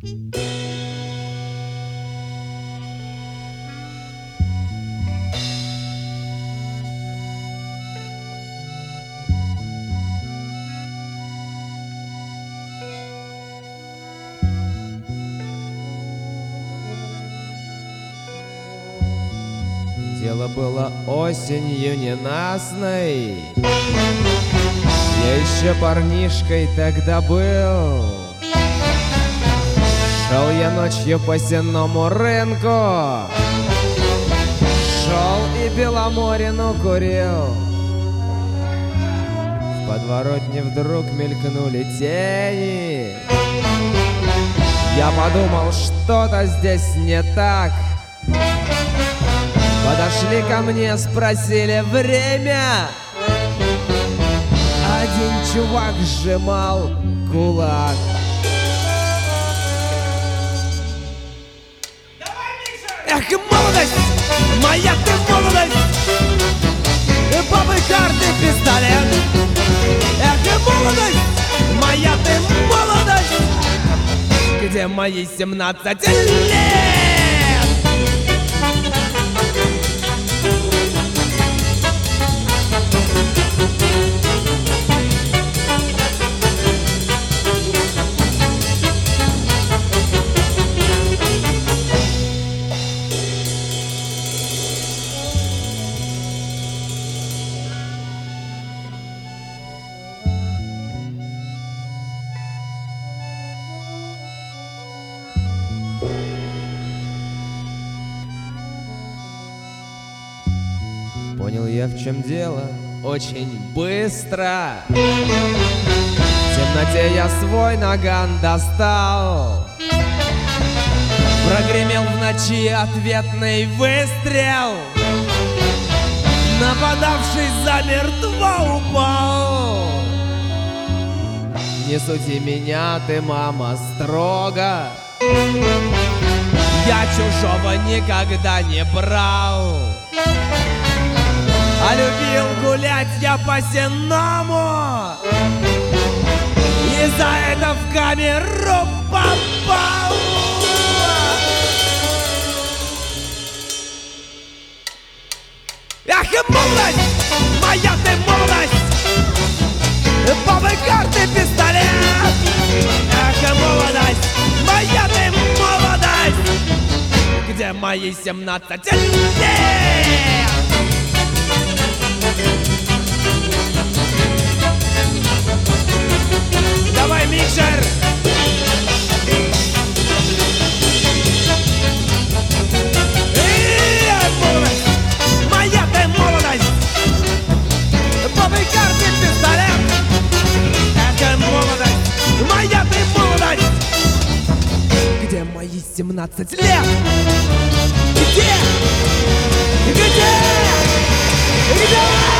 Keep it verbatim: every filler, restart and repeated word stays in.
Дело было осенью ненастной, я еще парнишкой тогда был. Шел я ночью по сенному рынку, шел и Беломорину курил. В подворотне вдруг мелькнули тени. Я подумал, что-то здесь не так. Подошли ко мне, спросили время. Один чувак сжимал кулак. Эх, молодость, моя ты молодость, бабы, карты, пистолет. Эх, молодость, моя ты молодость, где мои семнадцать лет? Понял я, в чем дело, очень быстро. В темноте я свой наган достал. Прогремел в ночи ответный выстрел. Нападавший замертво упал. Не суди меня ты, мама, строго. Я чужого никогда не брал, а любил гулять я по-сенному, и за это в камеру попал. Ах, и молодость, моя ты молодость, бабы, карты, пистолет. Ах, и молодость, моя ты молодость, где мои семнадцать лет? Давай, микшер! Эй, молодость! Моя ты молодость! Бабы, карты, пистолет! Это молодость! Моя ты молодость! Где мои семнадцать лет? Где? Где? Где?